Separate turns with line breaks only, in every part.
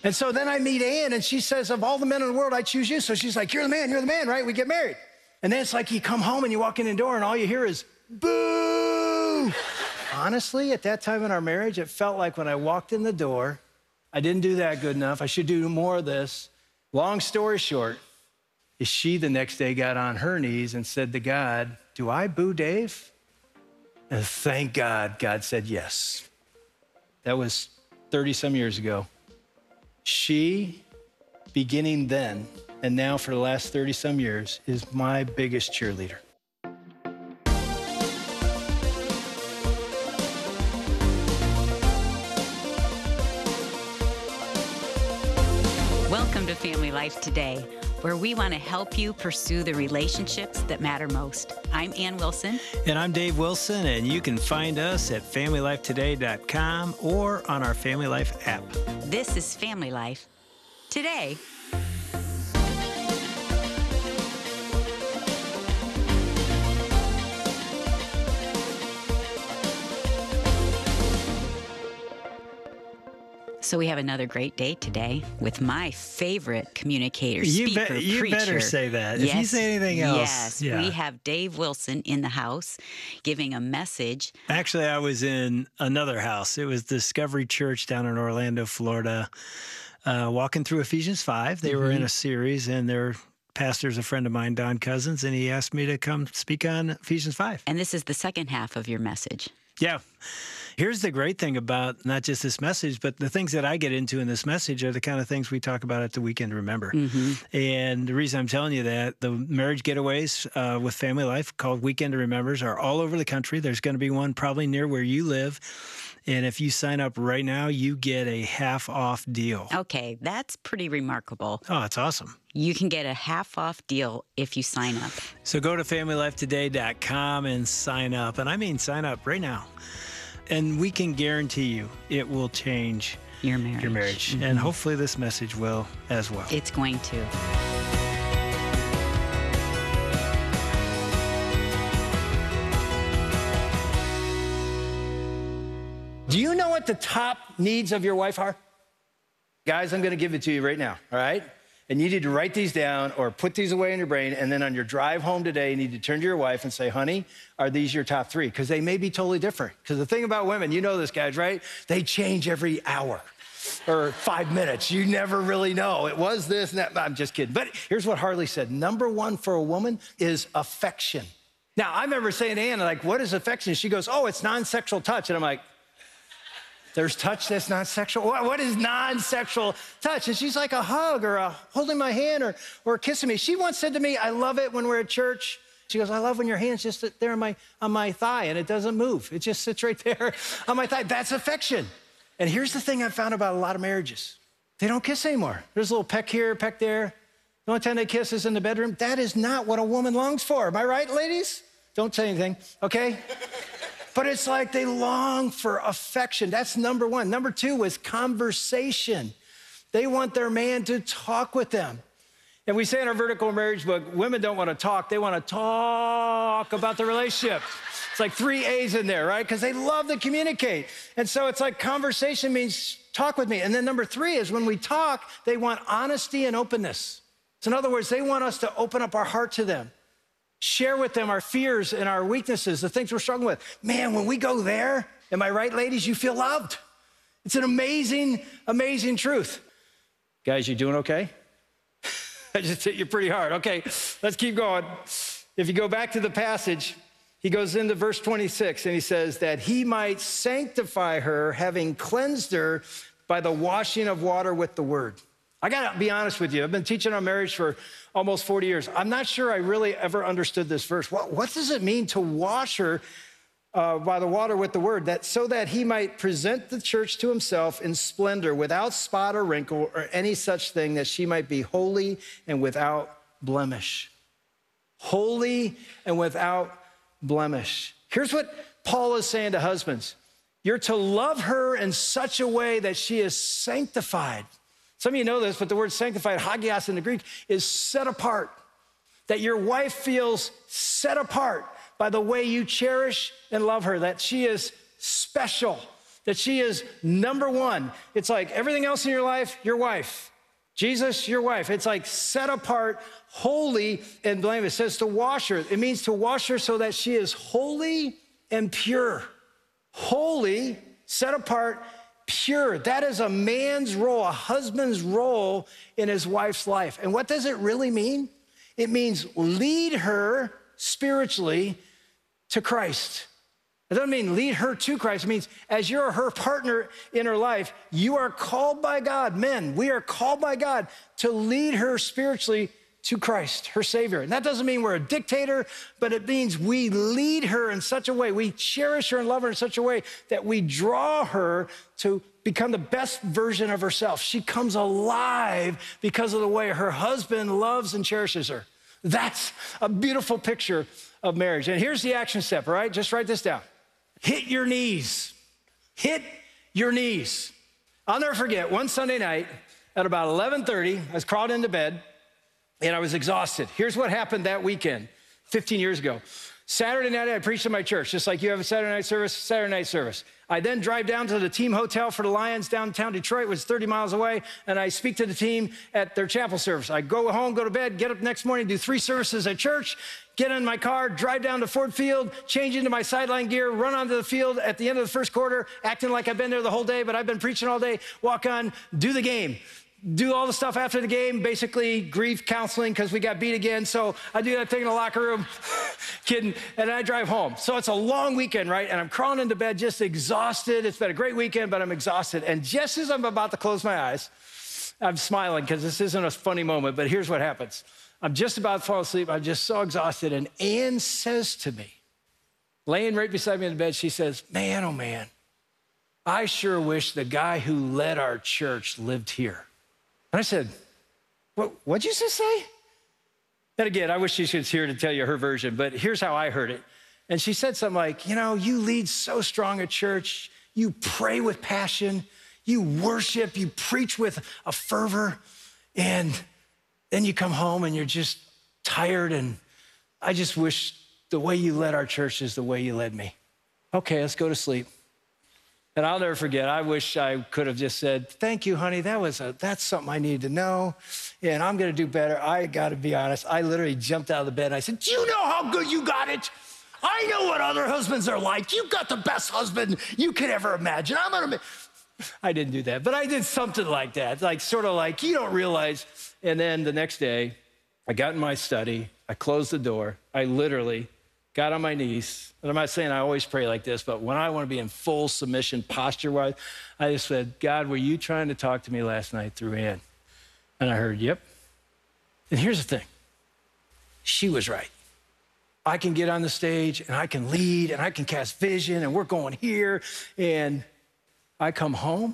And so then I meet Ann, and she says, of all the men in the world, I choose you. So she's like, you're the man, right? We get married. And then it's like you come home and you walk in the door and all you hear is, boo. Honestly, at that time in our marriage, it felt like when I walked in the door, I didn't do that good enough. I should do more of this. Long story short, is she the next day got on her knees and said to God, do I boo Dave? And thank God, God said yes. That was 30 some years ago. She, beginning then, and now for the last 30 some years, is my biggest cheerleader.
Welcome to Family Life Today, where we want to help you pursue the relationships that matter most. I'm Ann Wilson.
And I'm Dave Wilson, and you can find us at FamilyLifeToday.com or on our Family Life app.
This is Family Life Today. So we have another great day today with my favorite communicator, speaker, preacher.
You better say that.
Yes,
if you say anything else.
Yes, we have Dave Wilson in the house giving a message.
Actually, I was in another house. It was Discovery Church down in Orlando, Florida, walking through Ephesians 5. They were in a series, and their pastor's a friend of mine, Don Cousins, and he asked me to come speak on Ephesians 5.
And this is the second half of your message.
Yeah. Here's the great thing about not just this message, but the things that I get into in this message are the kind of things we talk about at the Weekend Remember. And the reason I'm telling you that, the marriage getaways with Family Life called Weekend Remembers are all over the country. There's going to be one probably near where you live. And if you sign up right now, you get a half-off deal.
Okay, that's pretty remarkable.
Oh, it's awesome.
You can get a half-off deal if you sign up.
So go to FamilyLifeToday.com and sign up. And I mean sign up right now. And we can guarantee you it will change
your marriage.
And hopefully this message will as well.
It's going to.
Do you know what the top needs of your wife are? Guys, I'm going to give it to you right now, all right? And you need to write these down or put these away in your brain. And then on your drive home today, you need to turn to your wife and say, honey, are these your top three? Because they may be totally different. Because the thing about women, you know this, guys, right? They change every hour or 5 minutes. You never really know. It was this and that. I'm just kidding. But here's what Harley said. Number one for a woman is affection. Now, I remember saying to Ann, like, what is affection? She goes, oh, it's non-sexual touch. And I'm like, there's touch that's not sexual? What is non-sexual touch? And she's like a hug or a holding my hand or kissing me. She once said to me, I love it when we're at church. She goes, I love when your hand's just there on my thigh and it doesn't move. It just sits right there on my thigh. That's affection. And here's the thing I've found about a lot of marriages. They don't kiss anymore. There's a little peck here, peck there. The only time they kiss is in the bedroom. That is not what a woman longs for. Am I right, ladies? Don't say anything, okay? But it's like they long for affection. That's number one. Number two is conversation. They want their man to talk with them. And we say in our Vertical Marriage book, women don't want to talk. They want to talk about the relationship. It's like 3 A's in there, right? Because they love to communicate. And so it's like conversation means talk with me. And then number three is when we talk, they want honesty and openness. So in other words, they want us to open up our heart to them. Share with them our fears and our weaknesses, the things we're struggling with. Man, when we go there, am I right, ladies? You feel loved. It's an amazing, amazing truth. Guys, you doing okay? I just hit you pretty hard. Okay, let's keep going. If you go back to the passage, he goes into verse 26 and he says that he might sanctify her, having cleansed her by the washing of water with the word. I gotta be honest with you. I've been teaching on marriage for almost 40 years. I'm not sure I really ever understood this verse. What does it mean to wash her by the water with the word? That so that he might present the church to himself in splendor, without spot or wrinkle or any such thing, that she might be holy and without blemish. Holy and without blemish. Here's what Paul is saying to husbands. You're to love her in such a way that she is sanctified. Some of you know this, but the word sanctified, hagios in the Greek, is set apart. That your wife feels set apart by the way you cherish and love her, that she is special, that she is number one. It's like everything else in your life, your wife. Jesus, your wife. It's like set apart, holy, and blameless. It says to wash her. It means to wash her so that she is holy and pure. Holy, set apart, pure. That is a man's role, a husband's role in his wife's life. And what does it really mean? It means lead her spiritually to Christ. It doesn't mean lead her to Christ. It means as you're her partner in her life, you are called by God. Men, we are called by God to lead her spiritually to Christ, her Savior. And that doesn't mean we're a dictator, but it means we lead her in such a way, we cherish her and love her in such a way that we draw her to become the best version of herself. She comes alive because of the way her husband loves and cherishes her. That's a beautiful picture of marriage. And here's the action step, all right? Just write this down. Hit your knees. Hit your knees. I'll never forget one Sunday night at about 11:30, I was crawled into bed and I was exhausted. Here's what happened that weekend, 15 years ago. Saturday night, I preached in my church, just like you have a Saturday night service. I then drive down to the team hotel for the Lions downtown Detroit, which is 30 miles away, and I speak to the team at their chapel service. I go home, go to bed, get up next morning, do 3 services at church, get in my car, drive down to Ford Field, change into my sideline gear, run onto the field at the end of the first quarter, acting like I've been there the whole day, but I've been preaching all day, walk on, do the game. Do all the stuff after the game, basically grief counseling because we got beat again. So I do that thing in the locker room, kidding, and I drive home. So it's a long weekend, right? And I'm crawling into bed just exhausted. It's been a great weekend, but I'm exhausted. And just as I'm about to close my eyes, I'm smiling because this isn't a funny moment, but here's what happens. I'm just about to fall asleep. I'm just so exhausted. And Ann says to me, laying right beside me in the bed, she says, man, oh man, I sure wish the guy who led our church lived here. And I said, what'd you just say? And again, I wish she was here to tell you her version, but here's how I heard it. And she said something like, you know, you lead so strong at church. You pray with passion. You worship. You preach with a fervor. And then you come home and you're just tired. And I just wish the way you led our church is the way you led me. Okay, let's go to sleep. And I'll never forget, I wish I could have just said, thank you, honey, that's something I needed to know, and I'm gonna do better. I gotta be honest, I literally jumped out of the bed and I said, do you know how good you got it? I know what other husbands are like. You got the best husband you could ever imagine. I didn't do that, but I did something like that, like sort of like, you don't realize. And then the next day, I got in my study, I closed the door, I literally got on my knees, and I'm not saying I always pray like this, but when I want to be in full submission posture-wise, I just said, God, were you trying to talk to me last night through Ann? And I heard, yep. And here's the thing. She was right. I can get on the stage, and I can lead, and I can cast vision, and we're going here. And I come home,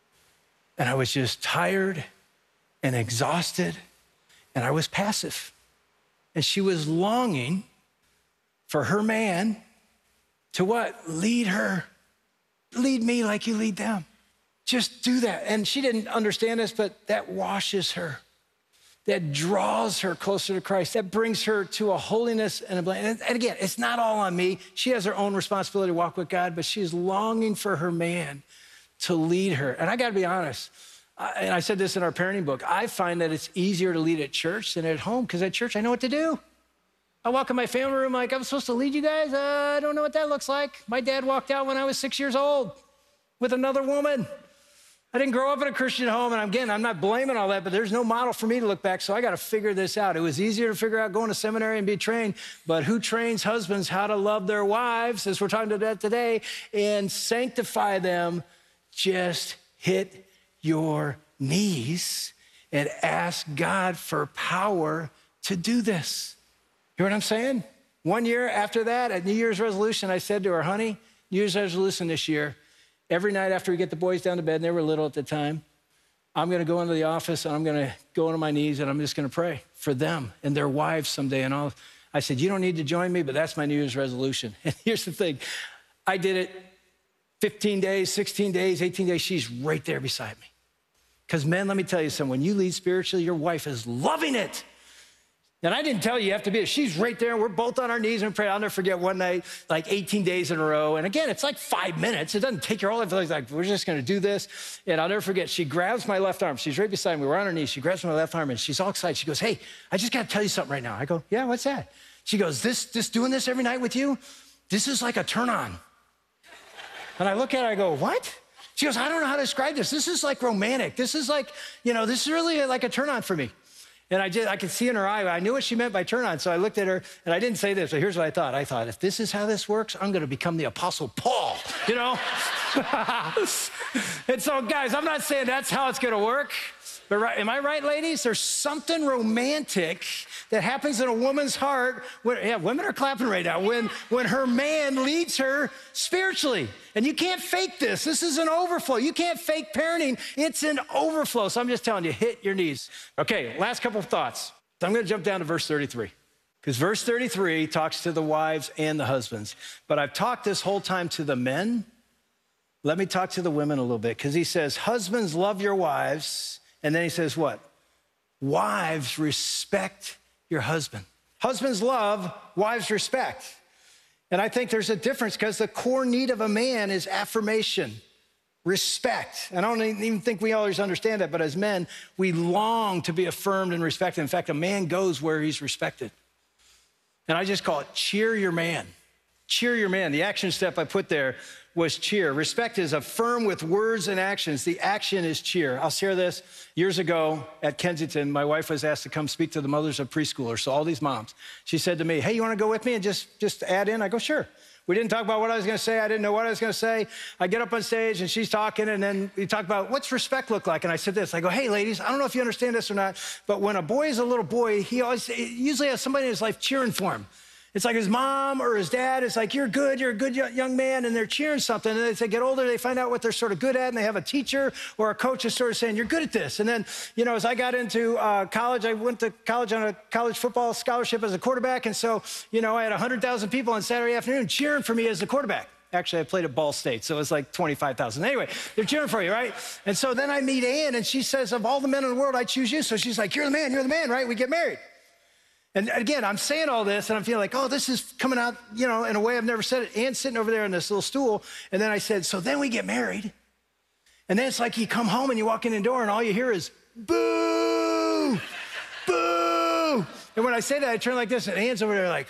and I was just tired and exhausted, and I was passive. And she was longing for her man to what? Lead her. Lead me like you lead them. Just do that. And she didn't understand this, but that washes her. That draws her closer to Christ. That brings her to a holiness and a blessing. And again, it's not all on me. She has her own responsibility to walk with God, but she's longing for her man to lead her. And I got to be honest, and I said this in our parenting book, I find that it's easier to lead at church than at home because at church I know what to do. I walk in my family room like, I'm supposed to lead you guys? I don't know what that looks like. My dad walked out when I was 6 years old with another woman. I didn't grow up in a Christian home, and again, I'm not blaming all that, but there's no model for me to look back, so I got to figure this out. It was easier to figure out going to seminary and be trained, but who trains husbands how to love their wives, as we're talking about today, and sanctify them? Just hit your knees and ask God for power to do this. You know what I'm saying? 1 year after that, at New Year's resolution, I said to her, honey, New Year's resolution this year, every night after we get the boys down to bed, and they were little at the time, I'm going to go into the office and I'm going to go on my knees and I'm just going to pray for them and their wives someday and all. I said, you don't need to join me, but that's my New Year's resolution. And here's the thing. I did it 15 days, 16 days, 18 days. She's right there beside me. Because men, let me tell you something. When you lead spiritually, your wife is loving it. And I didn't tell you have to be. She's right there. We're both on our knees and pray. I'll never forget one night, like 18 days in a row. And again, it's like 5 minutes. It doesn't take your whole life. It's like, we're just going to do this. And I'll never forget, she grabs my left arm. She's right beside me. We're on her knees. She grabs my left arm and she's all excited. She goes, hey, I just got to tell you something right now. I go, yeah, what's that? She goes, this doing this every night with you, this is like a turn on. And I look at her, I go, what? She goes, I don't know how to describe this. This is like romantic. This is like, this is really like a turn on for me. And I could see in her eye, I knew what she meant by turn on. So I looked at her and I didn't say this, but here's what I thought. I thought, if this is how this works, I'm going to become the Apostle Paul, And so guys, I'm not saying that's how it's going to work, but am I right, ladies? There's something romantic that happens in a woman's heart. Women are clapping right now. When her man leads her spiritually. And you can't fake this. This is an overflow. You can't fake parenting. It's an overflow. So I'm just telling you, hit your knees. Okay, last couple of thoughts. So I'm going to jump down to verse 33. Because verse 33 talks to the wives and the husbands. But I've talked this whole time to the men. Let me talk to the women a little bit. Because he says, husbands, love your wives. And then he says what? Wives, respect your husband. Husbands love, wives respect. And I think there's a difference because the core need of a man is affirmation, respect. And I don't even think we always understand that, but as men, we long to be affirmed and respected. In fact, a man goes where he's respected. And I just call it cheer your man. Cheer your man. The action step I put there was cheer. Respect is affirm with words and actions. The action is cheer. I'll share this. Years ago at Kensington, my wife was asked to come speak to the mothers of preschoolers, so all these moms. She said to me, hey, you want to go with me and just add in? I go, sure. We didn't talk about what I was going to say. I didn't know what I was going to say. I get up on stage and she's talking, and then we talk about what's respect look like. And I said this. I go, hey, ladies, I don't know if you understand this or not, but when a boy is a little boy, he usually has somebody in his life cheering for him. It's like his mom or his dad. It's like, you're a good young man, and they're cheering something. And as they get older, they find out what they're sort of good at, and they have a teacher or a coach is sort of saying, you're good at this. And then, as I got into college, I went to college on a college football scholarship as a quarterback. And so, I had 100,000 people on Saturday afternoon cheering for me as the quarterback. Actually, I played at Ball State, so it was like 25,000. Anyway, they're cheering for you, right? And so then I meet Ann, and she says, of all the men in the world, I choose you. So she's like, you're the man, right? We get married. And again, I'm saying all this, and I'm feeling like, oh, this is coming out, in a way I've never said it. Ann's sitting over there on this little stool. And then I said, so then we get married. And then it's like you come home and you walk in the door, and all you hear is, boo, boo. And when I say that, I turn like this, and Ann's over there like,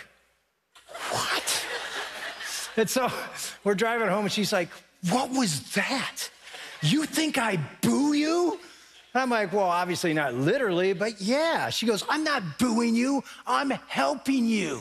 what? And so we're driving home, and she's like, what was that? You think I boo you? And I'm like, well, obviously not literally, but yeah. She goes, I'm not booing you. I'm helping you.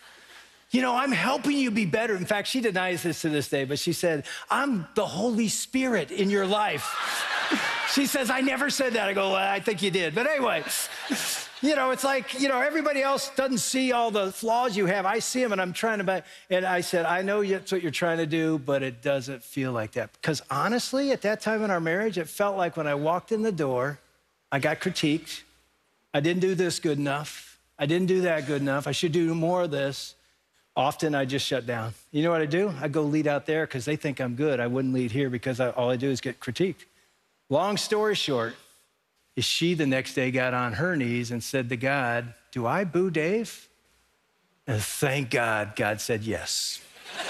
I'm helping you be better. In fact, she denies this to this day, but she said, I'm the Holy Spirit in your life. She says, I never said that. I go, well, I think you did. But anyway, it's like, everybody else doesn't see all the flaws you have. I see them, and I'm trying to, and I said, I know that's what you're trying to do, but it doesn't feel like that. Because honestly, at that time in our marriage, it felt like when I walked in the door, I got critiqued. I didn't do this good enough. I didn't do that good enough. I should do more of this. Often I just shut down. You know what I do? I go lead out there because they think I'm good. I wouldn't lead here because all I do is get critiqued. Long story short, is she the next day got on her knees and said to God, do I boo Dave? And thank God, God said yes.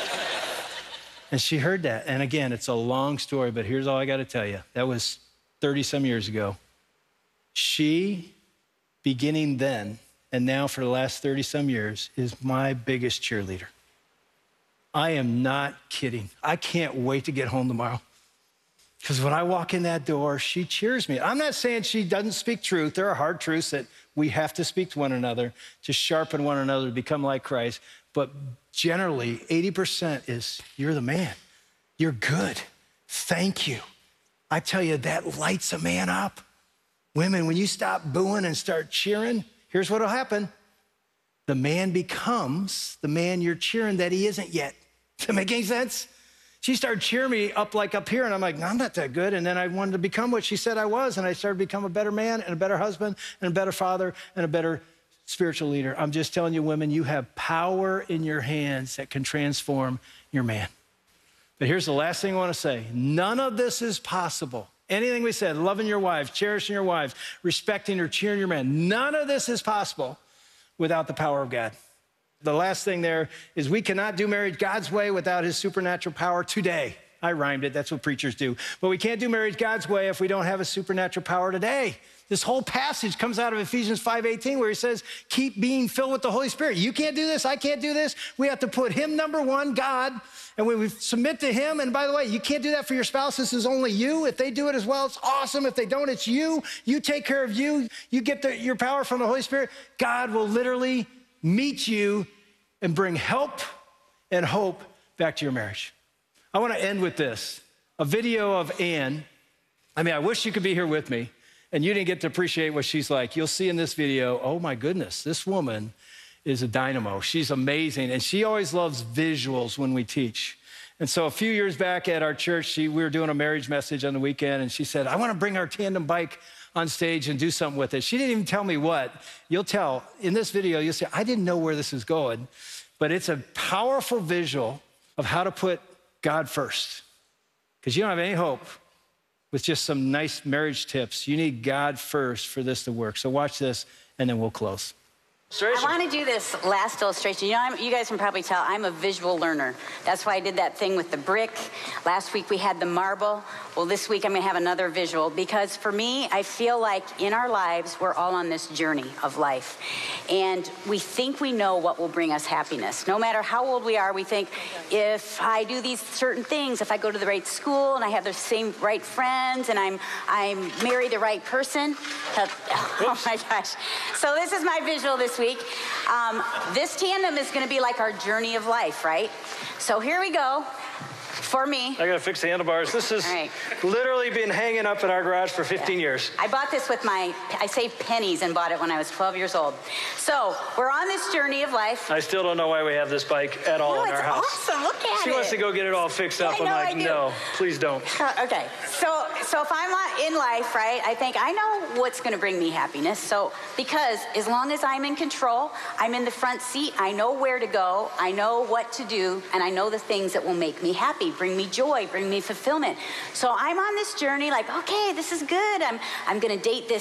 And she heard that. And again, it's a long story, but here's all I got to tell you. That was 30-some years ago. She, beginning then, and now for the last 30-some years, is my biggest cheerleader. I am not kidding. I can't wait to get home tomorrow. Because when I walk in that door, she cheers me. I'm not saying she doesn't speak truth. There are hard truths that we have to speak to one another to sharpen one another to become like Christ. But generally, 80% is, you're the man. You're good. Thank you. I tell you, that lights a man up. Women, when you stop booing and start cheering, here's what'll happen. The man becomes the man you're cheering that he isn't yet. Does that make any sense? She started cheering me up here, and I'm like, no, I'm not that good. And then I wanted to become what she said I was, and I started to become a better man and a better husband and a better father and a better spiritual leader. I'm just telling you, women, you have power in your hands that can transform your man. But here's the last thing I want to say. None of this is possible. Anything we said, loving your wives, cherishing your wives, respecting or cheering your man, none of this is possible without the power of God. The last thing there is we cannot do marriage God's way without his supernatural power today. I rhymed it. That's what preachers do. But we can't do marriage God's way if we don't have a supernatural power today. This whole passage comes out of Ephesians 5:18 where he says, keep being filled with the Holy Spirit. You can't do this. I can't do this. We have to put him number one, God, and we submit to him. And by the way, you can't do that for your spouse. This is only you. If they do it as well, it's awesome. If they don't, it's you. You take care of you. You get your power from the Holy Spirit. God will literally meet you and bring help and hope back to your marriage. I want to end with this, a video of Ann. I wish you could be here with me and you didn't get to appreciate what she's like. You'll see in this video, oh my goodness, this woman is a dynamo. She's amazing. And she always loves visuals when we teach. And so a few years back at our church, we were doing a marriage message on the weekend, and she said, I want to bring our tandem bike on stage and do something with it. She didn't even tell me what. You'll tell in this video, you'll say, I didn't know where this is going, but it's a powerful visual of how to put God first. Because you don't have any hope with just some nice marriage tips. You need God first for this to work. So watch this, and then we'll close.
I want to do this last illustration. You guys can probably tell I'm a visual learner. That's why I did that thing with the brick. Last week we had the marble. Well, this week I'm going to have another visual, because for me, I feel like in our lives, we're all on this journey of life. And we think we know what will bring us happiness. No matter how old we are, we think, if I do these certain things, if I go to the right school and I have the same right friends and I'm marry the right person. Oh my gosh. So this is my visual this week. This tandem is going to be like our journey of life, right? So here we go. For me.
I gotta fix the handlebars. This has literally been hanging up in our garage for 15 years.
I bought this with I saved pennies and bought it when I was 12 years old. So we're on this journey of life.
I still don't know why we have this bike at all in our house.
Awesome, look at it.
She wants to go get it all fixed up. I'm like, no, please don't.
Okay, so if I'm in life, right, I think I know what's gonna bring me happiness. So, because as long as I'm in control, I'm in the front seat, I know where to go, I know what to do, and I know the things that will make me happy, bring me joy, bring me fulfillment. So I'm on this journey like, okay, this is good. I'm going to date this